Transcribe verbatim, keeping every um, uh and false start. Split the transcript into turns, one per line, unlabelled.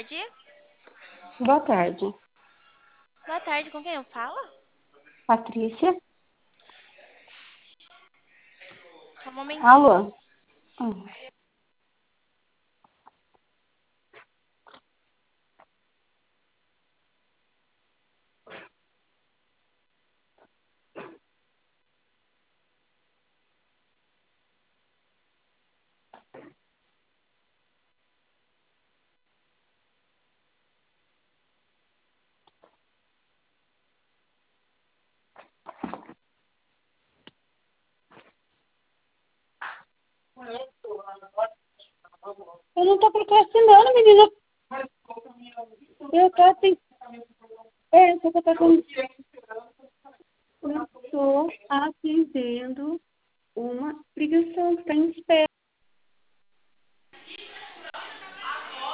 tarde.
Boa tarde.
Boa tarde, com quem eu falo?
Patrícia?
Só um momentinho.
Alô? Hum. Eu não tô procrastinando, menina. Eu tô assim. É, só que eu tô com... Eu tô atendendo uma ligação que tá em espera.